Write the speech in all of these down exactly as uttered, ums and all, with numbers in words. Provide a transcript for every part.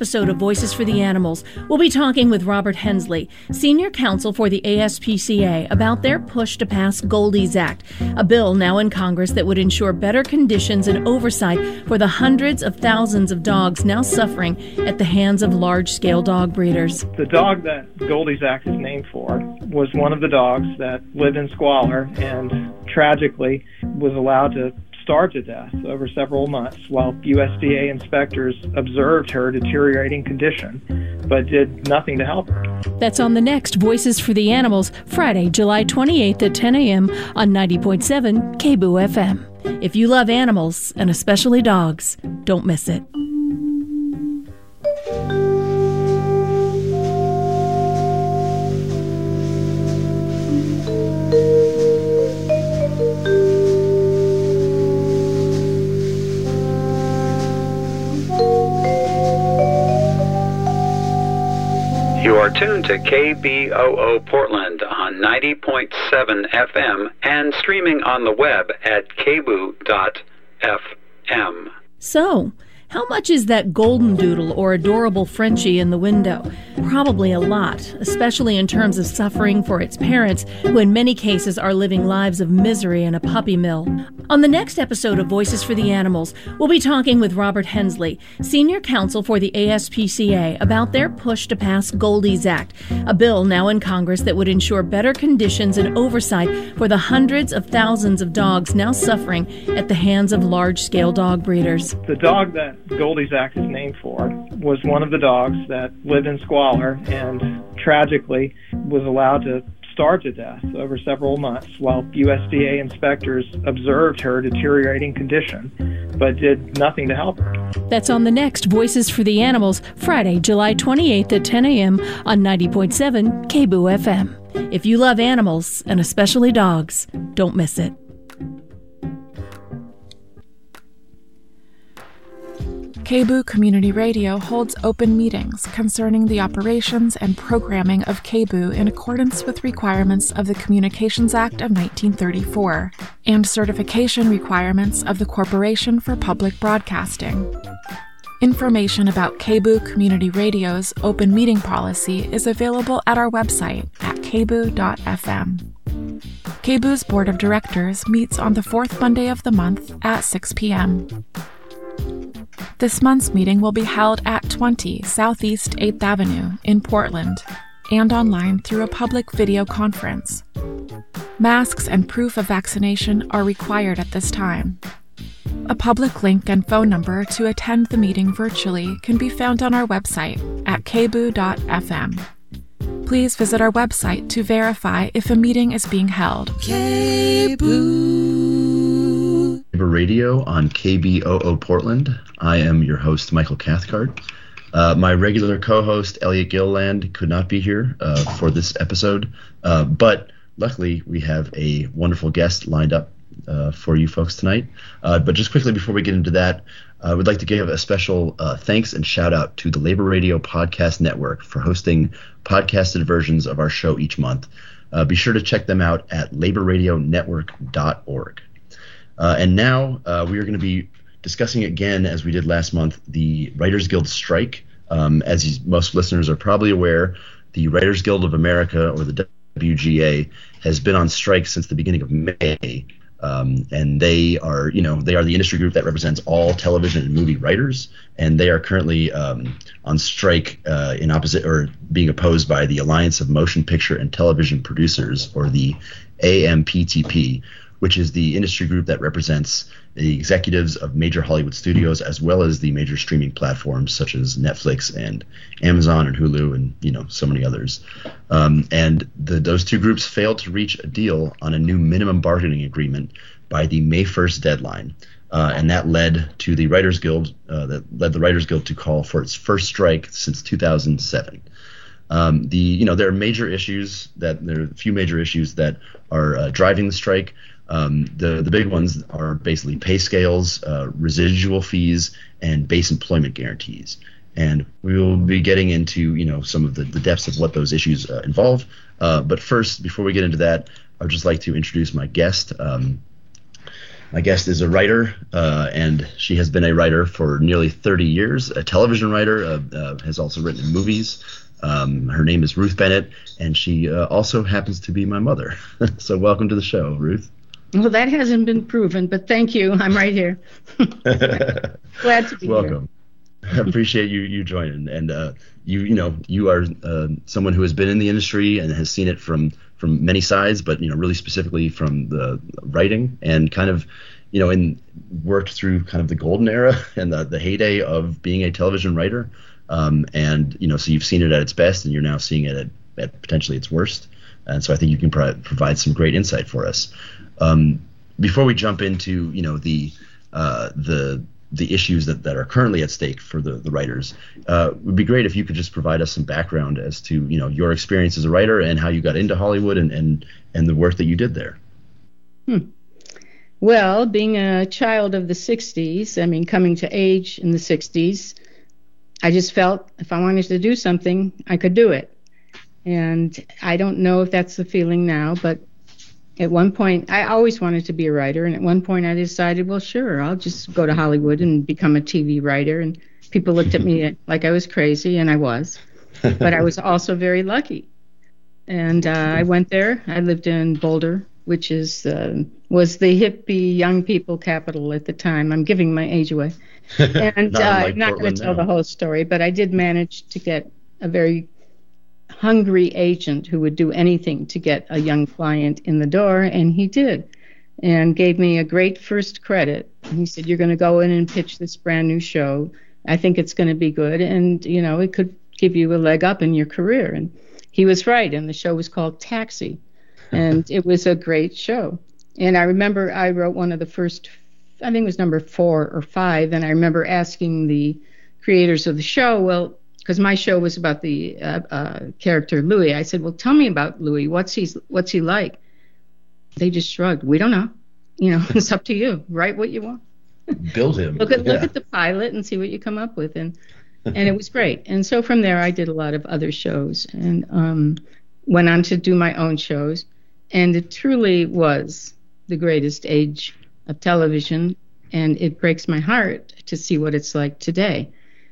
episode of Voices for the Animals, we'll be talking with Robert Hensley, Senior Counsel for the A S P C A, about their push to pass Goldie's Act, a bill now in Congress that would ensure better conditions and oversight for the hundreds of thousands of dogs now suffering at the hands of large-scale dog breeders. The dog that Goldie's Act is named for was one of the dogs that lived in squalor and tragically was allowed to starve to death over several months while U S D A inspectors observed her deteriorating condition but did nothing to help her. That's on the next Voices for the Animals, Friday, July twenty-eighth at ten a.m. on ninety point seven K B O O F M. If you love animals, and especially dogs, don't miss it. You are tuned to K B O O Portland on ninety point seven F M and streaming on the web at k b o dot f m. So, how much is that golden doodle or adorable Frenchie in the window? Probably a lot, especially in terms of suffering for its parents, who in many cases are living lives of misery in a puppy mill. On the next episode of Voices for the Animals, we'll be talking with Robert Hensley, Senior Counsel for the A S P C A, about their push to pass Goldie's Act, a bill now in Congress that would ensure better conditions and oversight for the hundreds of thousands of dogs now suffering at the hands of large-scale dog breeders. The dog that Goldie's Act is named for was one of the dogs that lived in squalor and tragically was allowed to starve to death over several months while U S D A inspectors observed her deteriorating condition but did nothing to help her. That's on the next Voices for the Animals, Friday, July twenty-eighth at ten a.m. on ninety point seven K B O O F M. If you love animals, and especially dogs, don't miss it. K B O O Community Radio holds open meetings concerning the operations and programming of K B O O in accordance with requirements of the Communications Act of nineteen thirty-four and certification requirements of the Corporation for Public Broadcasting. Information about K B O O Community Radio's open meeting policy is available at our website at k b o dot f m. K B O O's Board of Directors meets on the fourth Monday of the month at six p.m. This month's meeting will be held at twenty Southeast eighth Avenue in Portland and online through a public video conference. Masks and proof of vaccination are required at this time. A public link and phone number to attend the meeting virtually can be found on our website at k b o dot f m. Please visit our website to verify if a meeting is being held. K B O O Radio on K B O O Portland. I am your host, Michael Cathcart. Uh, my regular co-host, Elliot Gilland, could not be here uh, for this episode, uh, but luckily we have a wonderful guest lined up uh, for you folks tonight. Uh, but just quickly before we get into that, I would like to give a special uh, thanks and shout out to the Labor Radio Podcast Network for hosting podcasted versions of our show each month. Uh, be sure to check them out at labor radio network dot org. Uh, and now uh, we are going to be discussing again, as we did last month, the Writers Guild strike. Um, as you, most listeners are probably aware, the Writers Guild of America, or the W G A, has been on strike since the beginning of May. Um, and they are, you know, they are the industry group that represents all television and movie writers, and they are currently um, on strike uh, in opposite or being opposed by the Alliance of Motion Picture and Television Producers, or the A M P T P, which is the industry group that represents the executives of major Hollywood studios as well as the major streaming platforms such as Netflix and Amazon and Hulu and, you know, so many others. Um, and the, those two groups failed to reach a deal on a new minimum bargaining agreement by the May first deadline. Uh, and that led to the Writers Guild, uh, that led the Writers Guild to call for its first strike since two thousand seven. Um, the, you know, there are major issues that there are a few major issues that are uh, driving the strike. Um, the, the big ones are basically pay scales, uh, residual fees, and base employment guarantees. And we will be getting into, you know, some of the, the depths of what those issues uh, involve. Uh, but first, before we get into that, I would just like to introduce my guest. Um, My guest is a writer, uh, and she has been a writer for nearly thirty years, a television writer, uh, uh, has also written in movies. Um, her name is Ruth Bennett, and she uh, also happens to be my mother. So welcome to the show, Ruth. Well, that hasn't been proven, but thank you. I'm right here. Glad to be welcome. here. I appreciate you you joining, and uh, you you know you are uh, someone who has been in the industry and has seen it from from many sides, but you know really specifically from the writing and kind of you know and worked through kind of the golden era and the the heyday of being a television writer, um, and you know so you've seen it at its best, and you're now seeing it at, at potentially its worst, and so I think you can pro- provide some great insight for us. Um, before we jump into you know the uh, the the issues that, that are currently at stake for the, the writers, uh, it would be great if you could just provide us some background as to, you know, your experience as a writer and how you got into Hollywood and, and, and the work that you did there. Hmm. Well, being a child of the sixties, I mean, coming to age in the sixties, I just felt if I wanted to do something, I could do it. And I don't know if that's the feeling now, but at one point, I always wanted to be a writer, and at one point I decided, well, sure, I'll just go to Hollywood and become a T V writer. And people looked at me like I was crazy, and I was. But I was also very lucky. And uh, I went there. I lived in Boulder, which is uh, was the hippie young people capital at the time. I'm giving my age away. And not uh, like I'm not going to tell now. the whole story, but I did manage to get a very hungry agent who would do anything to get a young client in the door, and he did, and gave me a great first credit. And he said, you're going to go in and pitch this brand new show. I think it's going to be good, and you know it could give you a leg up in your career. And he was right, and the show was called Taxi, and it was a great show. And I remember I wrote one of the first, I think it was number four or five, and I remember asking the creators of the show, well, because my show was about the uh, uh, character Louis. I said, well, tell me about Louis. What's he, what's he like? They just shrugged. We don't know. You know, it's up to you. Write what you want. Build him. look at yeah. look at the pilot and see what you come up with. And and it was great. And so from there, I did a lot of other shows and um, went on to do my own shows. And it truly was the greatest age of television. And it breaks my heart to see what it's like today.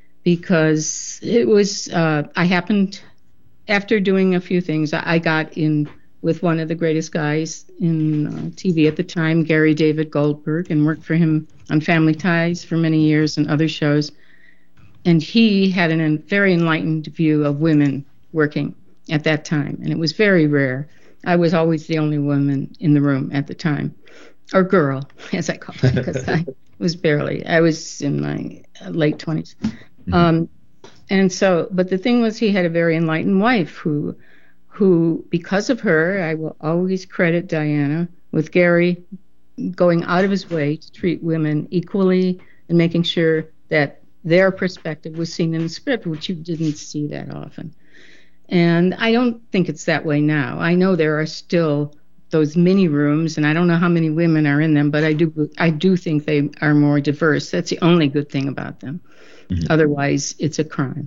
Because it was, uh, I happened, after doing a few things, I, I got in with one of the greatest guys in uh, T V at the time, Gary David Goldberg, and worked for him on Family Ties for many years and other shows. And he had a an, very enlightened view of women working at that time, and it was very rare. I was always the only woman in the room at the time, or girl, as I call it, because I was barely, I was in my late twenties. Mm-hmm. Um, and so, but the thing was, he had a very enlightened wife who, who, because of her, I will always credit Diana with Gary going out of his way to treat women equally and making sure that their perspective was seen in the script, which you didn't see that often. And I don't think it's that way now. I know there are still those mini rooms, and I don't know how many women are in them, but I do, I do think they are more diverse. That's the only good thing about them. Mm-hmm. Otherwise, it's a crime.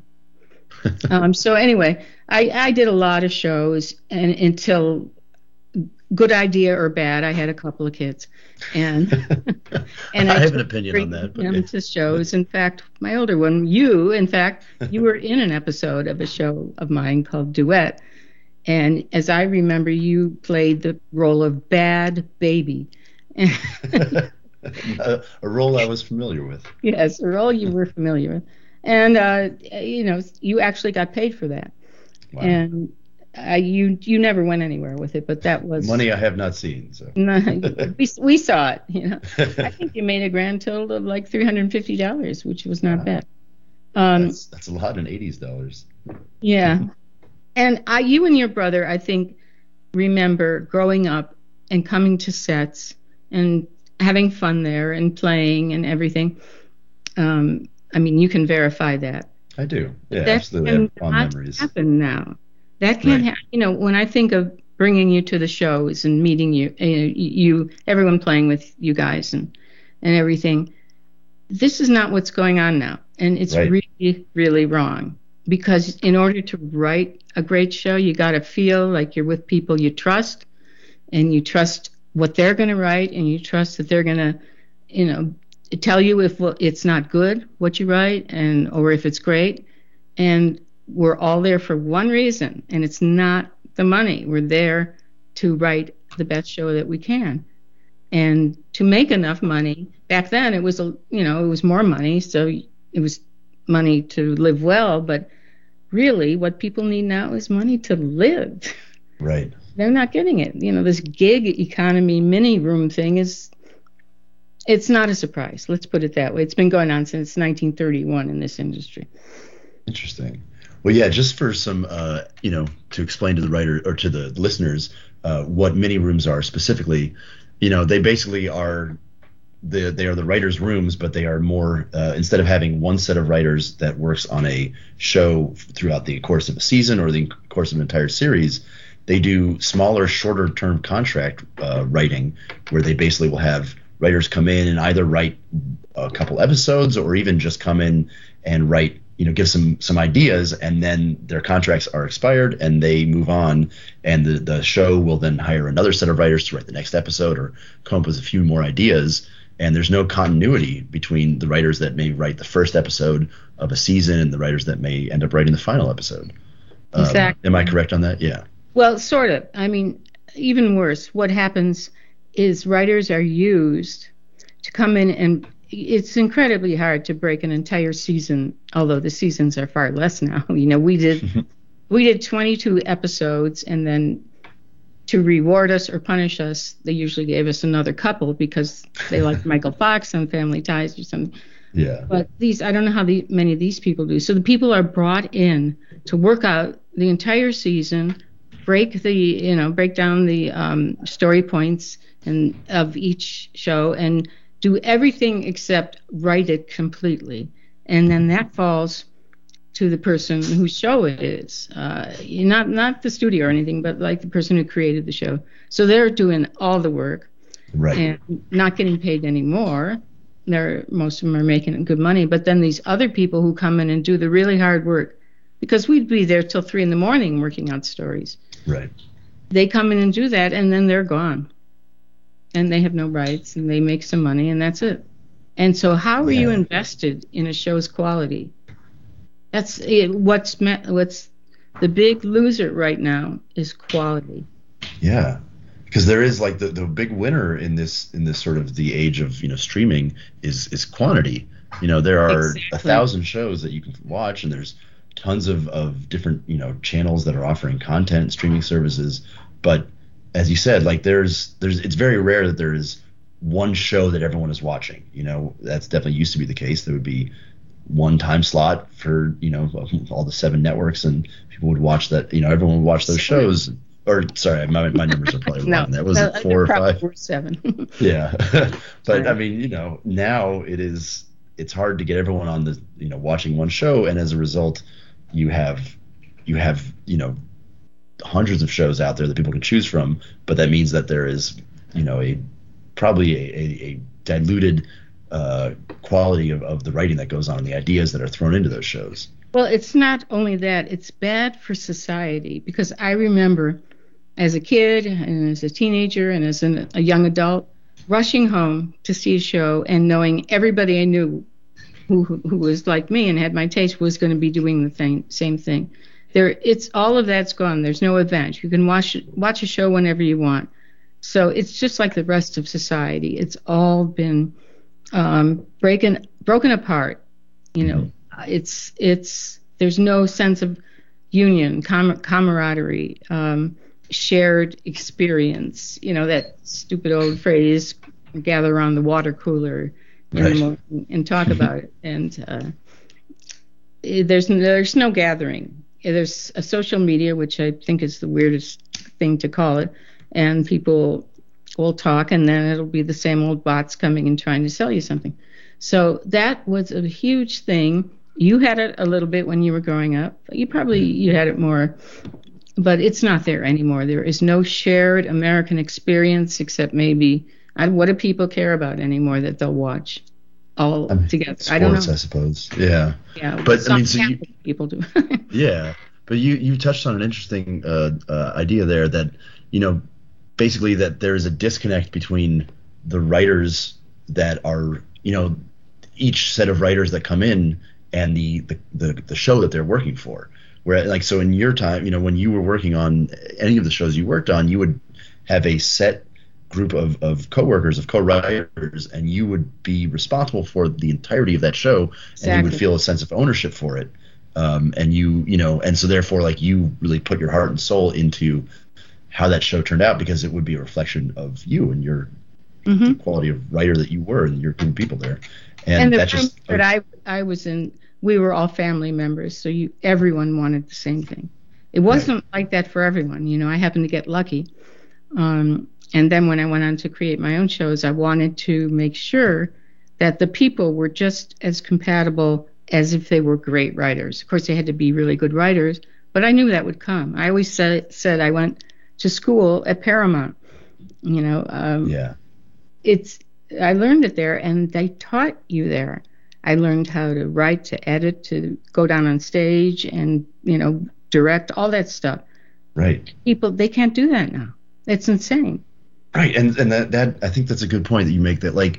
um, so anyway, I, I did a lot of shows, and until good idea or bad, I had a couple of kids, and and I, I have an opinion on that. But them yeah. to shows. In fact, my older one, you, in fact, you were in an episode of a show of mine called Duet, and as I remember, you played the role of Bad Baby. a, a role I was familiar with. Yes, a role you were familiar with. And, uh, you know, you actually got paid for that. Wow. And uh, you you never went anywhere with it, but that was... Money I have not seen. So no, we, we saw it, you know. I think you made a grand total of like three hundred fifty dollars, which was not wow. bad. Um, that's, that's a lot in eighties dollars. Yeah. And I, you and your brother, I think, remember growing up and coming to sets and having fun there and playing and everything. Um, I mean, you can verify that. I do. Yeah, that absolutely. I have fond memories. Happen now. That can't right. happen. You know, when I think of bringing you to the shows and meeting you, you, know, you, everyone playing with you guys and and everything, this is not what's going on now, and it's right. really, really wrong. Because in order to write a great show, you got to feel like you're with people you trust, and you trust what they're going to write, and you trust that they're going to, you know, tell you if it's not good, what you write, and or if it's great. And we're all there for one reason, and it's not the money. We're there to write the best show that we can. And to make enough money, back then it was, a, you know, it was more money, so it was money to live well, but really what people need now is money to live. Right. They're not getting it. You know, this gig economy mini room thing is, it's not a surprise. Let's put it that way. It's been going on since nineteen thirty-one in this industry. Interesting. Well, yeah, just for some, uh, you know, to explain to the writer or to the listeners uh, what mini rooms are specifically, you know, they basically are the they are the writers' rooms, but they are more uh, instead of having one set of writers that works on a show throughout the course of a season or the course of an entire series, they do smaller, shorter term contract uh, writing where they basically will have writers come in and either write a couple episodes or even just come in and write, you know, give some some ideas, and then their contracts are expired and they move on, and the, the show will then hire another set of writers to write the next episode or come up with a few more ideas. And there's no continuity between the writers that may write the first episode of a season and the writers that may end up writing the final episode. Exactly. Um, am I correct on that? Yeah. Well, sort of. I mean, even worse, what happens is writers are used to come in, and it's incredibly hard to break an entire season, although the seasons are far less now. You know, we did we did twenty-two episodes, and then to reward us or punish us, they usually gave us another couple because they liked Michael Fox on Family Ties or something. Yeah. But these, I don't know how the, many of these people do. So the people are brought in to work out the entire season, break the, you know, break down the um, story points and of each show, and do everything except write it completely. And then that falls to the person whose show it is, uh, not not the studio or anything, but like the person who created the show. So they're doing all the work, right, and not getting paid anymore. They're most of them are making good money, but then these other people who come in and do the really hard work, because we'd be there till three in the morning working out stories. Right. They come in and do that, and then they're gone, and they have no rights, and they make some money, and that's it. And so, how are yeah. you invested in a show's quality? That's it, what's met, what's the big loser right now is quality. Yeah, because there is like the, the big winner in this in this sort of the age of, you know, streaming is is quantity. You know, there are exactly. a thousand shows that you can watch, and there's tons of, of different, you know, channels that are offering content and streaming services. But as you said, like there's there's it's very rare that there is one show that everyone is watching. You know, that's definitely used to be the case. There would be one time slot for, you know, all the seven networks, and people would watch that, you know, everyone would watch those shows. Or sorry, my my numbers are probably no, wrong. That was no, four or five. Four, seven. Yeah, but I mean, you know, now it is it's hard to get everyone on the, you know, watching one show, and as a result, you have you have you know hundreds of shows out there that people can choose from. But that means that there is, you know, a probably a, a, a diluted uh, quality of, of the writing that goes on and the ideas that are thrown into those shows. Well, it's not only that, it's bad for society, because I remember as a kid and as a teenager and as an, a young adult rushing home to see a show and knowing everybody I knew who, who, who was like me and had my taste was going to be doing the thing, same thing. There, it's all of that's gone. There's no event. You can watch watch a show whenever you want. So it's just like the rest of society. It's all been um, breaking, broken apart. You know, it's it's there's no sense of union, com- camaraderie, um, shared experience. You know, that stupid old phrase, gather around the water cooler in right. the morning and talk about it. And uh, there's there's no gathering. There's a social media, which I think is the weirdest thing to call it, and people will talk, and then it'll be the same old bots coming and trying to sell you something. So that was a huge thing. You had it a little bit when you were growing up. You probably you had it more, but it's not there anymore. There is no shared American experience except maybe, I, what do people care about anymore that they'll watch all I mean, together? Sports, I don't know. I suppose. Yeah. Yeah. But I mean, so you, people do. Yeah, but you you touched on an interesting uh, uh, idea there that, you know, basically that there's a disconnect between the writers that are, you know, each set of writers that come in and the the, the, the show that they're working for. Where, like, so in your time, you know, when you were working on any of the shows you worked on, you would have a set group of, of co-workers, of co-writers, and you would be responsible for the entirety of that show, exactly. And you would feel a sense of ownership for it. Um, and you, you know, and so therefore, like, you really put your heart and soul into how that show turned out, because it would be a reflection of you and your mm-hmm. the quality of writer that you were and your group of people there. And, and the that room just that I I was in, we were all family members, so you everyone wanted the same thing. It wasn't right. like that for everyone, you know. I happened to get lucky, um, and then when I went on to create my own shows, I wanted to make sure that the people were just as compatible as if they were great writers. Of course, they had to be really good writers, but I knew that would come. I always said said I went to school at Paramount, you know. Um, yeah. It's I learned it there, and they taught you there. I learned how to write, to edit, to go down on stage and, you know, direct, all that stuff. Right. People, they can't do that now. It's insane. Right. And and that, that I think that's a good point that you make, that, like,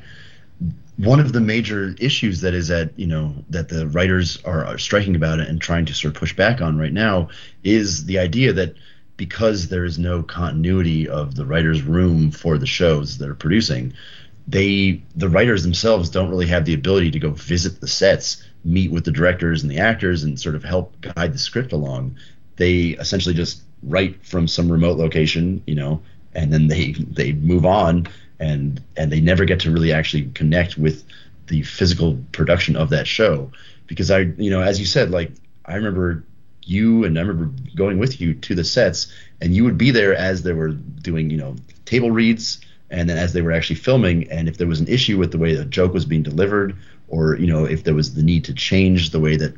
one of the major issues that is at, you know, that the writers are, are striking about it and trying to sort of push back on right now is the idea that because there is no continuity of the writer's room for the shows that are producing, they the writers themselves don't really have the ability to go visit the sets, meet with the directors and the actors, and sort of help guide the script along. They essentially just write from some remote location, you know, and then they they move on, and and they never get to really actually connect with the physical production of that show. Because I, you know, as you said, like, I remember you and I remember going with you to the sets, and you would be there as they were doing, you know, table reads, and then as they were actually filming, and if there was an issue with the way the joke was being delivered, or, you know, if there was the need to change the way that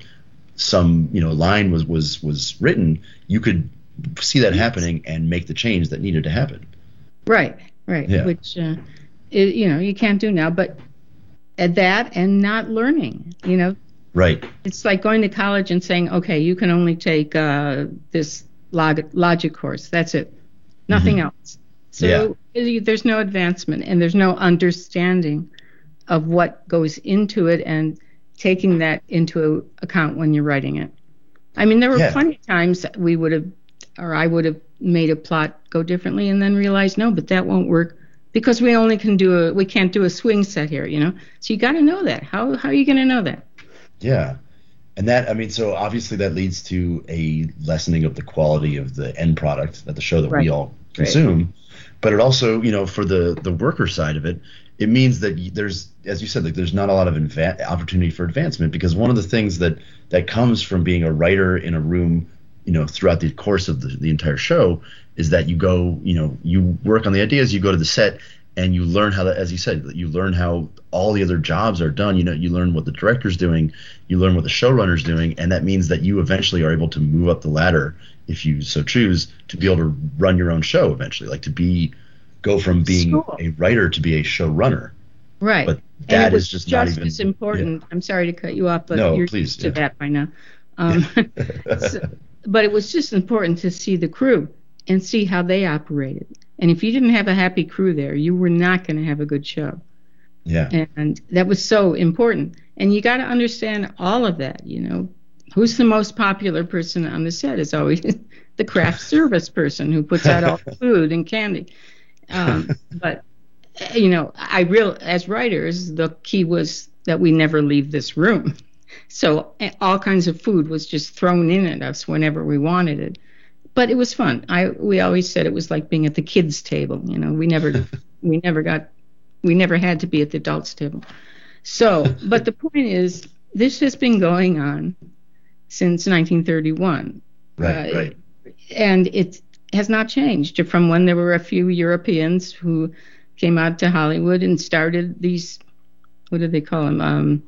some, you know, line was was was written, you could see that happening and make the change that needed to happen. Right, right. Yeah. Which, uh, it, you know, you can't do now. But at that and not learning, you know. Right. It's like going to college and saying, okay, you can only take uh, this log- logic course. That's it. Nothing mm-hmm. else. So yeah. there's no advancement, and there's no understanding of what goes into it and taking that into account when you're writing it. I mean, there were yeah. plenty of times we would have, or I would have made a plot go differently and then realized, no, but that won't work because we only can do a, we can't do a swing set here, you know? So you got to know that. How, how are you going to know that? Yeah. And that, I mean, so obviously that leads to a lessening of the quality of the end product, that the show that right. we all consume. Right. But it also, you know, for the, the worker side of it, it means that there's, as you said, like, there's not a lot of inva- opportunity for advancement, because one of the things that, that comes from being a writer in a room, you know, throughout the course of the, the entire show is that you go, you know, you work on the ideas, you go to the set, and you learn how, that, as you said, you learn how all the other jobs are done. You know, you learn what the director's doing, you learn what the showrunner's doing, and that means that you eventually are able to move up the ladder, if you so choose, to be able to run your own show eventually, like to be go from being cool. a writer to be a showrunner. Right. But that is just, just not even as important. Yeah. I'm sorry to cut you off, but no, you're please, used to yeah. that by now. Um, so, but it was just important to see the crew and see how they operated. And if you didn't have a happy crew there, you were not going to have a good show. Yeah. And that was so important. And you got to understand all of that, you know. Who's the most popular person on the set is always the craft service person who puts out all the food and candy. Um, but, you know, I real as writers, the key was that we never leave this room. So all kinds of food was just thrown in at us whenever we wanted it. But it was fun. I we always said it was like being at the kids' table. You know, we never we never got we never had to be at the adults' table. So, but the point is, this has been going on since nineteen thirty-one. Right, uh, right. And it has not changed from when there were a few Europeans who came out to Hollywood and started these, what do they call them, um,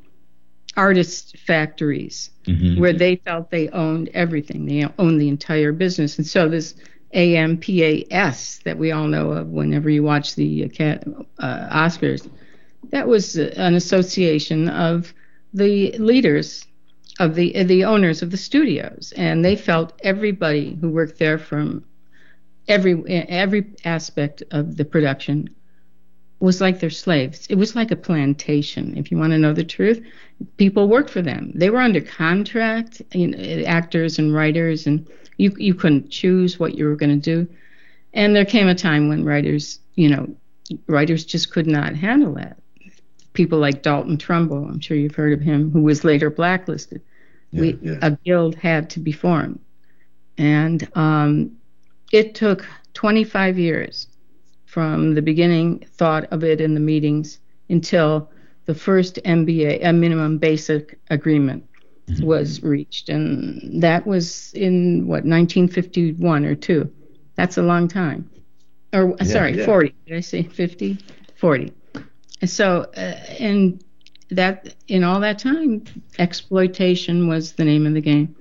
artist factories, mm-hmm. where they felt they owned everything. They owned the entire business. And so this A M P A S that we all know of whenever you watch the uh, Oscars, that was an association of the leaders of the the owners of the studios, and they felt everybody who worked there, from every every aspect of the production was like their slaves. It was like a plantation. If you want to know the truth, people worked for them. They were under contract, you know, actors and writers, and you you couldn't choose what you were going to do. And there came a time when writers, you know, writers just could not handle that. People like Dalton Trumbo, I'm sure you've heard of him, who was later blacklisted. Yeah, we, yeah. A guild had to be formed. And um, it took twenty-five years from the beginning thought of it in the meetings until the first M B A, a minimum basic agreement, mm-hmm. was reached. And that was in, what, nineteen fifty-one or two. That's a long time. Or, yeah, sorry, yeah. forty. Did I say fifty? forty. So, uh, and that, in all that time, exploitation was the name of the game.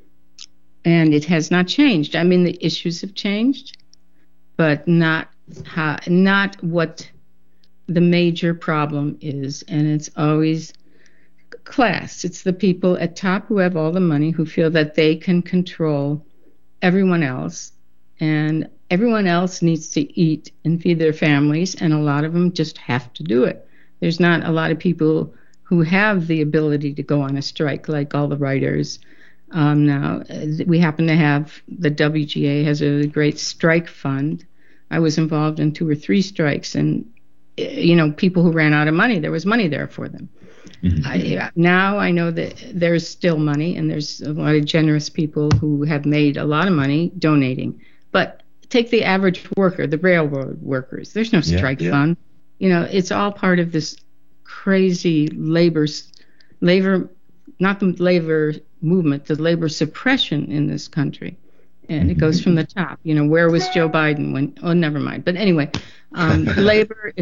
And it has not changed. I mean, the issues have changed, but not how, not what the major problem is. And it's always class. It's the people at top who have all the money, who feel that they can control everyone else. And everyone else needs to eat and feed their families, and a lot of them just have to do it. There's not a lot of people who have the ability to go on a strike like all the writers. Um, now, we happen to have, the W G A has a great strike fund. I was involved in two or three strikes, and, you know, people who ran out of money, there was money there for them. Mm-hmm. I, now I know that there's still money, and there's a lot of generous people who have made a lot of money donating. But take the average worker, the railroad workers. There's no strike yeah, yeah. fund. You know, it's all part of this crazy labor, labor, not the labor movement, the labor suppression in this country. And it goes from the top. You know, where was Joe Biden when, oh, never mind. But anyway, um, labor,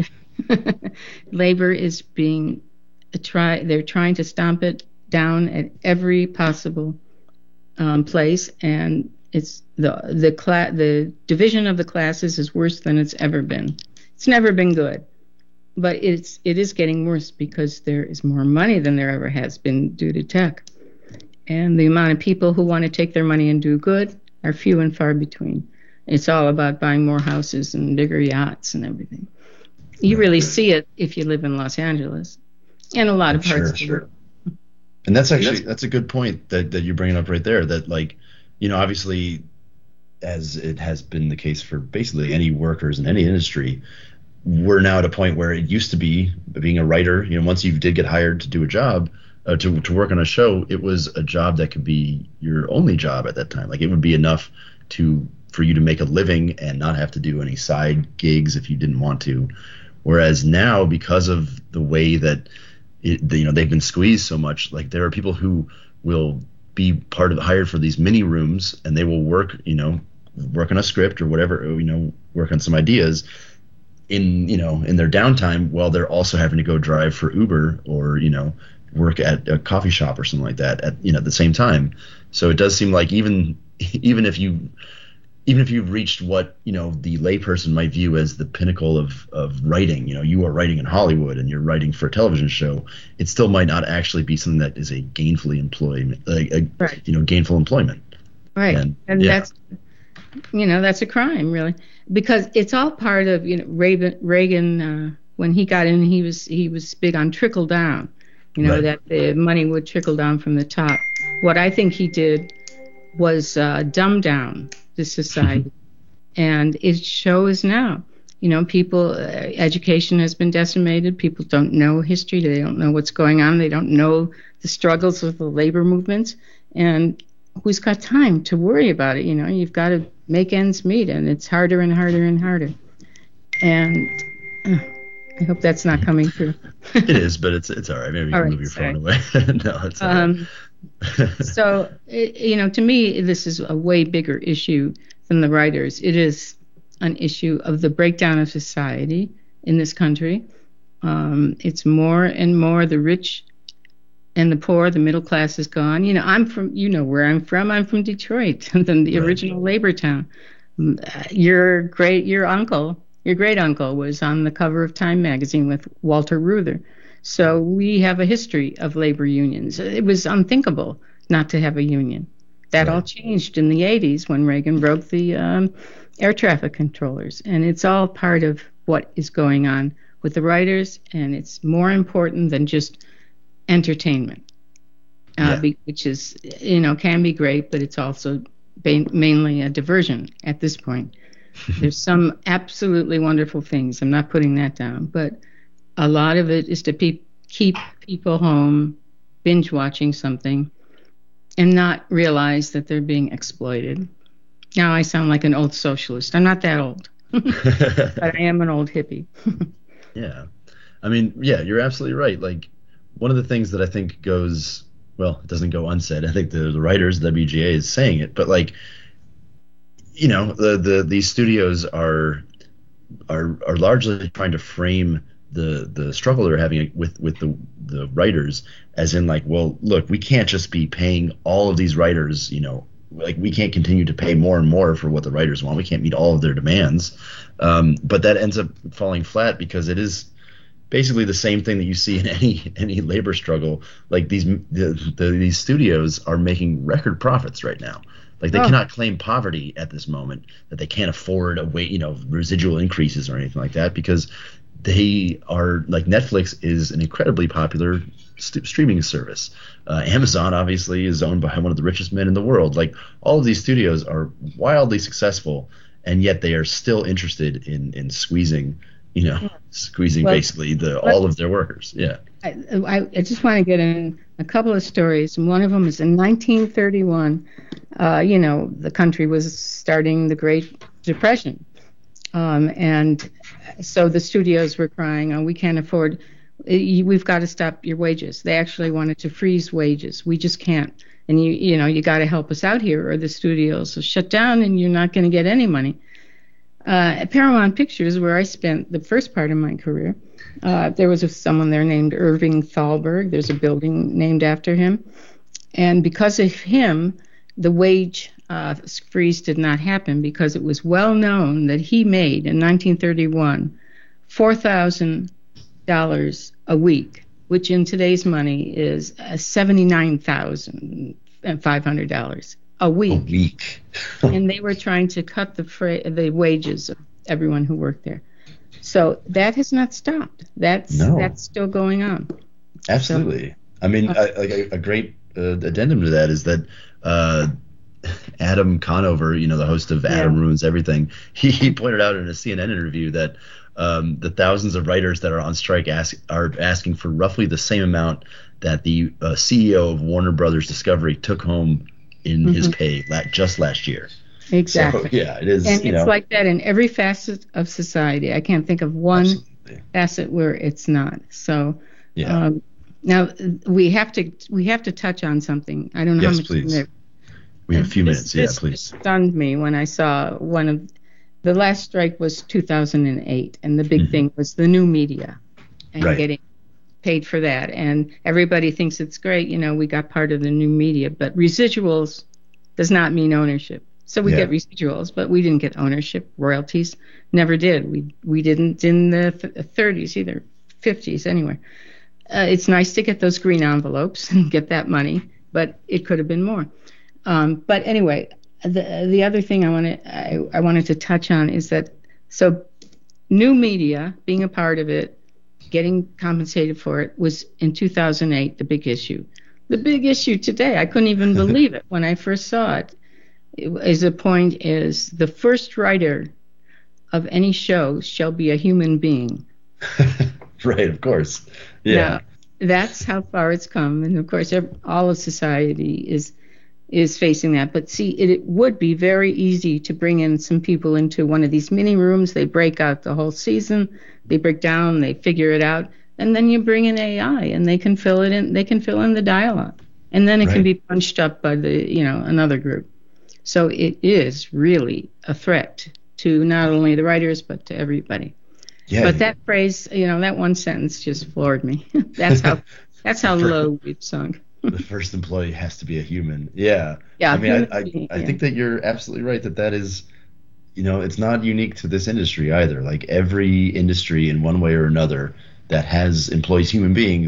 labor is being, try, they're trying to stomp it down at every possible um, place. And it's the the cla- the division of the classes is worse than it's ever been. It's never been good, but it's it is getting worse because there is more money than there ever has been due to tech, and the amount of people who want to take their money and do good are few and far between. It's all about buying more houses and bigger yachts and everything. You really see it if you live in Los Angeles and a lot of parts sure, of the sure. world. And that's actually that's a good point that that you're bringing up right there. That, like, you know, obviously, as it has been the case for basically any workers in any industry, we're now at a point where it used to be, being a writer, you know, once you did get hired to do a job, uh, to to work on a show, it was a job that could be your only job at that time. Like, it would be enough to for you to make a living and not have to do any side gigs if you didn't want to. Whereas now, because of the way that it, you know, they've been squeezed so much, like, there are people who will be part of hired for these mini rooms, and they will work, you know, work on a script or whatever, you know, work on some ideas in, you know, in their downtime, while they're also having to go drive for Uber or, you know, work at a coffee shop or something like that at, you know, at the same time. So it does seem like even even if you even if you've reached what, you know, the layperson might view as the pinnacle of, of writing, you know, you are writing in Hollywood and you're writing for a television show, it still might not actually be something that is a gainfully employment, a, a right. you know, gainful employment. Right. And, and yeah. that's, you know, that's a crime, really, because it's all part of, you know, Reagan, Reagan uh, when he got in, he was, he was big on trickle down, you know, right. that the money would trickle down from the top. What I think he did was uh, dumb down the society. And it shows now, you know, people, uh, education has been decimated. People don't know history. They don't know what's going on. They don't know the struggles of the labor movements. And who's got time to worry about it? You know, you've got to make ends meet, and it's harder and harder and harder. And uh, I hope that's not coming through. It is, but it's it's all right. Maybe you all can right, move your sorry. phone away. No, it's all um, right. So, it, you know, to me, this is a way bigger issue than the writers. It is an issue of the breakdown of society in this country. Um, it's more and more the rich and the poor, the middle class is gone. You know, I'm from, you know where I'm from. I'm from Detroit, the, the right. original labor town. Your great, your uncle, your great uncle was on the cover of Time magazine with Walter Reuther. So we have a history of labor unions. It was unthinkable not to have a union. That Right. all changed in the eighties when Reagan broke the um, air traffic controllers. And it's all part of what is going on with the writers, and it's more important than just entertainment, uh, Yeah. be, which is, you know, can be great, but it's also ba- mainly a diversion at this point. There's some absolutely wonderful things. I'm not putting that down, but a lot of it is to pe- keep people home, binge watching something, and not realize that they're being exploited. Now I sound like an old socialist. I'm not that old, but I am an old hippie. Yeah. I mean, yeah, you're absolutely right. Like, one of the things that I think goes, well, it doesn't go unsaid. I think the, the writers, the W G A is saying it, but like, you know, the, the these studios are are are largely trying to frame the the struggle they're having with with the the writers as in like, well, look, we can't just be paying all of these writers, you know, like we can't continue to pay more and more for what the writers want. We can't meet all of their demands. Um, but that ends up falling flat because it is basically the same thing that you see in any any labor struggle. Like these the, the, these studios are making record profits right now. Like they Oh. cannot claim poverty at this moment, that they can't afford a wait, you know, residual increases or anything like that, because they are like Netflix is an incredibly popular st- streaming service. Uh, Amazon obviously is owned by one of the richest men in the world. Like all of these studios are wildly successful, and yet they are still interested in in squeezing, you know, squeezing Well, basically the all of their workers. Yeah. I, I, I just want to get in a couple of stories, and one of them is in nineteen thirty-one. Uh, you know, the country was starting the Great Depression, um, and so the studios were crying, "Oh, we can't afford. We've got to stop your wages." They actually wanted to freeze wages. We just can't, and you, you know, you got to help us out here, or the studios will shut down, and you're not going to get any money. Uh, at Paramount Pictures, where I spent the first part of my career, uh, there was a, someone there named Irving Thalberg. There's a building named after him. And because of him, the wage uh, freeze did not happen, because it was well known that he made in nineteen thirty-one four thousand dollars a week, which in today's money is uh, seventy-nine thousand five hundred dollars a week. A week. And they were trying to cut the fra- the wages of everyone who worked there. So that has not stopped. That's No. that's still going on. Absolutely. I mean, Uh, I, like a, a great uh, addendum to that is that uh, Adam Conover, you know, the host of Adam Yeah. Ruins Everything, he, he pointed out in a C N N interview that um, the thousands of writers that are on strike ask, are asking for roughly the same amount that the uh, C E O of Warner Brothers Discovery took home in his pay la- just last year. Exactly. So, yeah, it is. And you it's know, like that in every facet of society. I can't think of one absolutely. facet where it's not. So Yeah. um, now we have to we have to touch on something. I don't know Yes, how much please. there- We have a few this, minutes. Yeah, this please. stunned me when I saw one of the last strike was two thousand eight, and the big Mhm. thing was the new media and Right. getting paid for that. And everybody thinks it's great. You know, we got part of the new media, but residuals does not mean ownership. So we Yeah. get residuals, but we didn't get ownership, royalties. Never did. We we didn't in the th- thirties either, fifties anyway. Uh, it's nice to get those green envelopes and get that money, but it could have been more. Um, but anyway, the the other thing I wanted I, I wanted to touch on is that so new media, being a part of it, getting compensated for it, was in two thousand eight the big issue. The big issue today, I couldn't even believe it when I first saw it. It is the point is the first writer of any show shall be a human being. Right, of course. Yeah. Now, that's how far it's come, and of course, ev- all of society is is facing that. But see, it, it would be very easy to bring in some people into one of these mini rooms. They break out the whole season, they break down, they figure it out, and then you bring in A I, and they can fill it in. They can fill in the dialogue, and then it Right. can be punched up by the you know another group. So it is really a threat to not only the writers but to everybody. Yeah. But that phrase, you know, that one sentence just floored me. that's how that's how low we've sunk. The first employee has to be a human. Yeah. Yeah, I mean, I, human I, being, I yeah. think that you're absolutely right that that is, you know, it's not unique to this industry either. Like every industry in one way or another that has employees, human beings,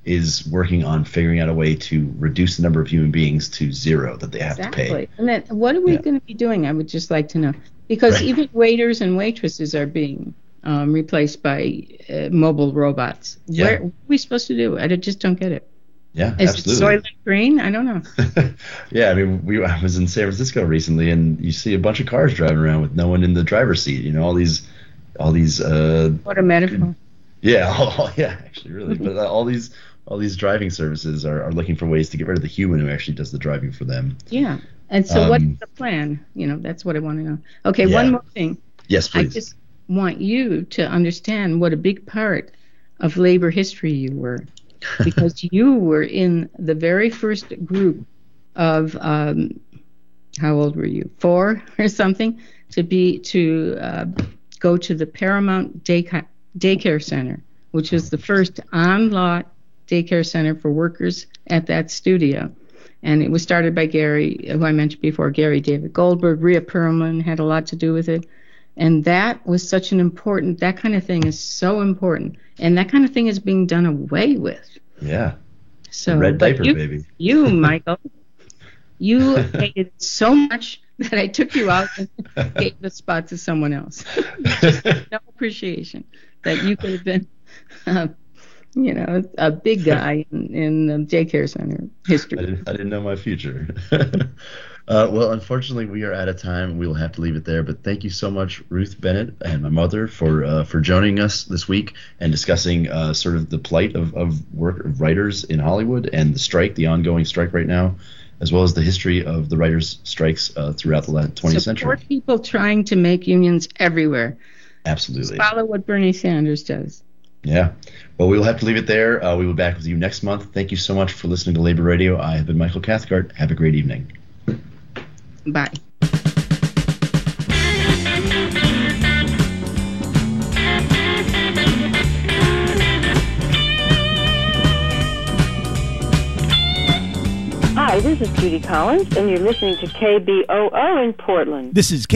is working on figuring out a way to reduce the number of human beings to zero that they have exactly. to pay. And then what are we Yeah. going to be doing? I would just like to know. Because Right. even waiters and waitresses are being um, replaced by uh, mobile robots. Yeah. Where, what are we supposed to do? I just don't get it. Yeah, Is absolutely. it Soylent Green? I don't know. Yeah, I mean, we I was in San Francisco recently, and you see a bunch of cars driving around with no one in the driver's seat. You know, all these, all these. Uh, What a metaphor. yeah, all, yeah, actually, really. But uh, all these, all these driving services are, are looking for ways to get rid of the human who actually does the driving for them. Yeah. And so Um, what's the plan? You know, that's what I want to know. Okay, Yeah. one more thing. Yes, I please. just want you to understand what a big part of labor history you were, because you were in the very first group of um, how old were you? Four or something to be to uh, go to the Paramount Dayca- Daycare Center, which was the first on-lot daycare center for workers at that studio. And it was started by Gary, who I mentioned before, Gary David Goldberg. Rhea Perlman had a lot to do with it. And that was such an important, that kind of thing is so important. And that kind of thing is being done away with. Yeah. So, Red but diaper, you, baby. you, Michael, you hated it so much that I took you out and gave the spot to someone else. Just no appreciation that you could have been, uh, you know, a big guy in, in the daycare center history. I didn't, I didn't know my future. uh, well, unfortunately, we are out of time. We will have to leave it there. But thank you so much, Ruth Bennett and my mother, for uh, for joining us this week and discussing uh, sort of the plight of, of work of writers in Hollywood and the strike, the ongoing strike right now, as well as the history of the writers' strikes uh, throughout the last twentieth Support century. people trying to make unions everywhere. Absolutely. Follow what Bernie Sanders does. Yeah. Well, we will have to leave it there. Uh, we will be back with you next month. Thank you so much for listening to Labor Radio. I have been Michael Cathcart. Have a great evening. Bye. Hi, this is Judy Collins, and you're listening to K B O O in Portland. This is